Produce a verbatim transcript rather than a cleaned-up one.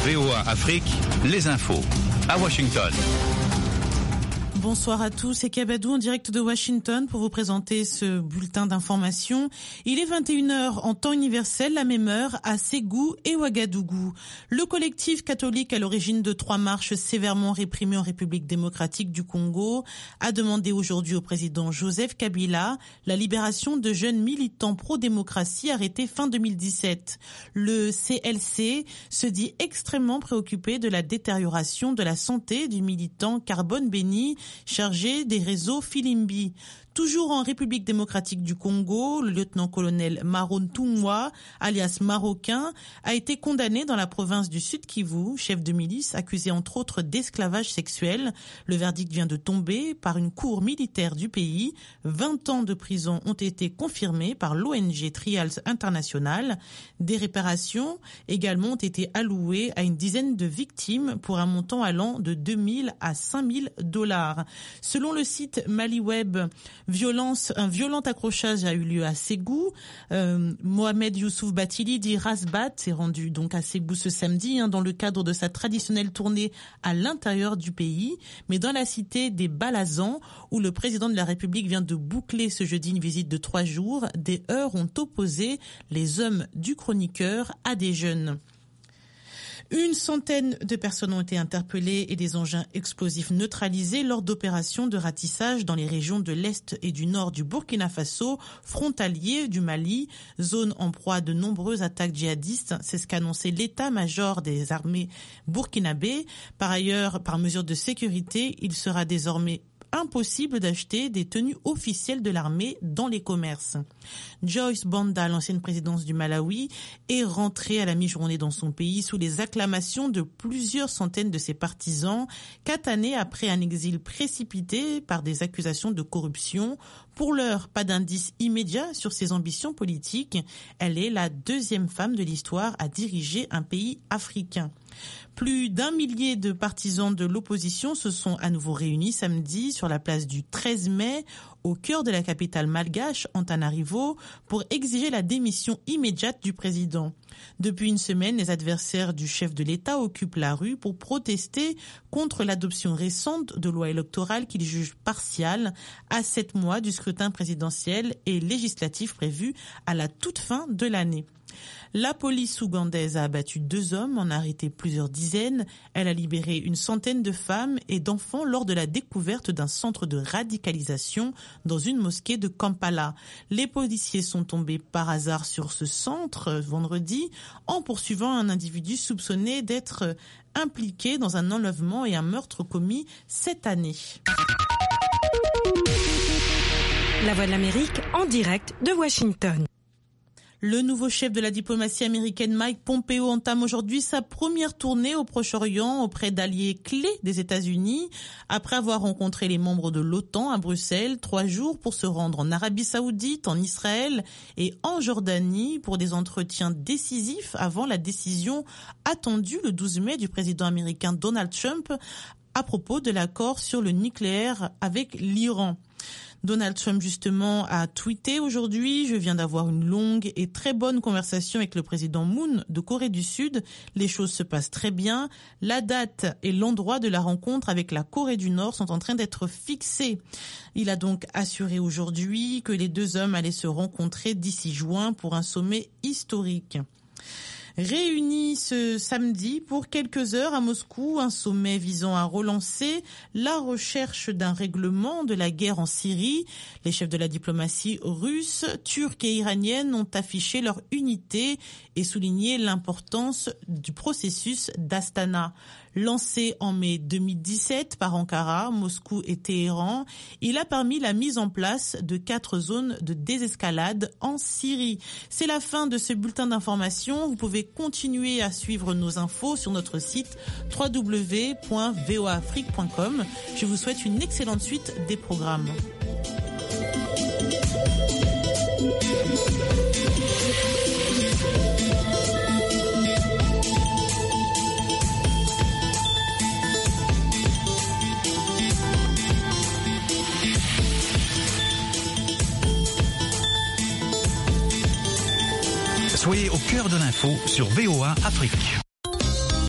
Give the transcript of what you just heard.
V O A Afrique, les infos. À Washington. Bonsoir à tous, c'est Kabadou en direct de Washington pour vous présenter ce bulletin d'information. Il est vingt et une heures en temps universel, la même heure à Ségou et Ouagadougou. Le collectif catholique à l'origine de trois marches sévèrement réprimées en République démocratique du Congo a demandé aujourd'hui au président Joseph Kabila la libération de jeunes militants pro-démocratie arrêtés fin deux mille dix-sept. Le C L C se dit extrêmement préoccupé de la détérioration de la santé du militant Carbone Béni, chargé des réseaux Filimbi. Toujours en République démocratique du Congo, le lieutenant-colonel Maroun Toumwa, alias Marocain, a été condamné dans la province du Sud Kivu, chef de milice accusé entre autres d'esclavage sexuel. Le verdict vient de tomber par une cour militaire du pays. vingt ans de prison ont été confirmés par l'O N G Trials International. Des réparations également ont été allouées à une dizaine de victimes pour un montant allant de deux mille à cinq mille dollars. Selon le site MaliWeb, Violence, un violent accrochage a eu lieu à Ségou. Euh, Mohamed Youssouf Batili dit Rasbat s'est rendu donc à Ségou ce samedi hein, dans le cadre de sa traditionnelle tournée à l'intérieur du pays, mais dans la cité des Balazans où le président de la République vient de boucler ce jeudi une visite de trois jours. Des heurts ont opposé les hommes du chroniqueur à des jeunes. Une centaine de personnes ont été interpellées et des engins explosifs neutralisés lors d'opérations de ratissage dans les régions de l'Est et du Nord du Burkina Faso, frontalier du Mali, zone en proie à de nombreuses attaques djihadistes. C'est ce qu'a annoncé l'état-major des armées burkinabé. Par ailleurs, par mesure de sécurité, il sera désormais impossible d'acheter des tenues officielles de l'armée dans les commerces. Joyce Banda, l'ancienne présidente du Malawi, est rentrée à la mi-journée dans son pays sous les acclamations de plusieurs centaines de ses partisans, quatre années après un exil précipité par des accusations de corruption. Pour l'heure, pas d'indice immédiat sur ses ambitions politiques. Elle est la deuxième femme de l'histoire à diriger un pays africain. Plus d'un millier de partisans de l'opposition se sont à nouveau réunis samedi sur la place du treize mai, au cœur de la capitale malgache, Antananarivo, pour exiger la démission immédiate du président. Depuis une semaine, les adversaires du chef de l'État occupent la rue pour protester contre l'adoption récente de lois électorales qu'ils jugent partiales à sept mois du scrutin présidentiel et législatif prévu à la toute fin de l'année. La police ougandaise a abattu deux hommes, en a arrêté plusieurs dizaines. Elle a libéré une centaine de femmes et d'enfants lors de la découverte d'un centre de radicalisation dans une mosquée de Kampala. Les policiers sont tombés par hasard sur ce centre vendredi en poursuivant un individu soupçonné d'être impliqué dans un enlèvement et un meurtre commis cette année. La Voix de l'Amérique en direct de Washington. Le nouveau chef de la diplomatie américaine Mike Pompeo entame aujourd'hui sa première tournée au Proche-Orient auprès d'alliés clés des États-Unis. Après avoir rencontré les membres de l'OTAN à Bruxelles, trois jours pour se rendre en Arabie Saoudite, en Israël et en Jordanie pour des entretiens décisifs avant la décision attendue le douze mai du président américain Donald Trump à propos de l'accord sur le nucléaire avec l'Iran. Donald Trump, justement, a tweeté aujourd'hui « Je viens d'avoir une longue et très bonne conversation avec le président Moon de Corée du Sud. Les choses se passent très bien. La date et l'endroit de la rencontre avec la Corée du Nord sont en train d'être fixés. » Il a donc assuré aujourd'hui que les deux hommes allaient se rencontrer d'ici juin pour un sommet historique. Réunis ce samedi pour quelques heures à Moscou, un sommet visant à relancer la recherche d'un règlement de la guerre en Syrie. Les chefs de la diplomatie russe, turque et iranienne ont affiché leur unité et souligné l'importance du processus d'Astana. Lancé en mai deux mille dix-sept par Ankara, Moscou et Téhéran, il a permis la mise en place de quatre zones de désescalade en Syrie. C'est la fin de ce bulletin d'information. Vous pouvez continuer à suivre nos infos sur notre site w w w point v o a afrique point com. Je vous souhaite une excellente suite des programmes. Soyez au cœur de l'info sur V O A Afrique.